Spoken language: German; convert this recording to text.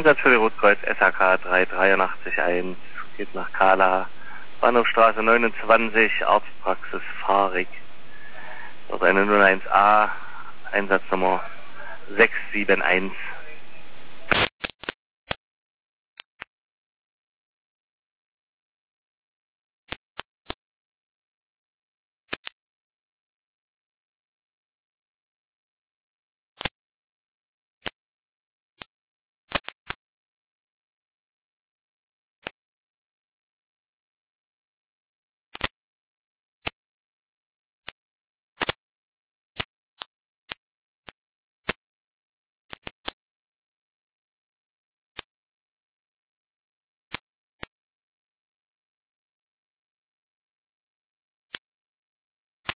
Einsatz für die Rotkreuz SHK 3881, geht nach Kala, Bahnhofstraße 29, Arztpraxis Fahrig. Dort eine 01A, Einsatznummer 671.